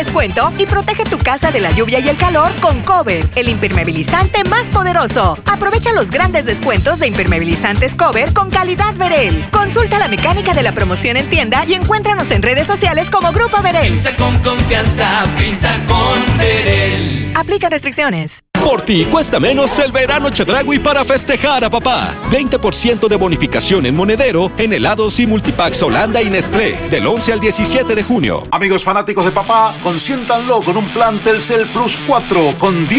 descuento y protege tu casa de la lluvia y el calor con Cover, el impermeabilizante más poderoso. Aprovecha los grandes descuentos de impermeabilizantes Cover con calidad Verel. Consulta la mecánica de la promoción en tienda y encuéntranos en redes sociales como Grupo Verel. Pinta con confianza, pinta con Verel. Aplica restricciones. Por ti cuesta menos el verano Chedraui para festejar a papá. 20% de bonificación en monedero en helados y multipacks Holanda y Nestlé del 11 al 17 de junio. Amigos fanáticos de papá, consiéntanlo con un plan Telcel Plus 4 con 10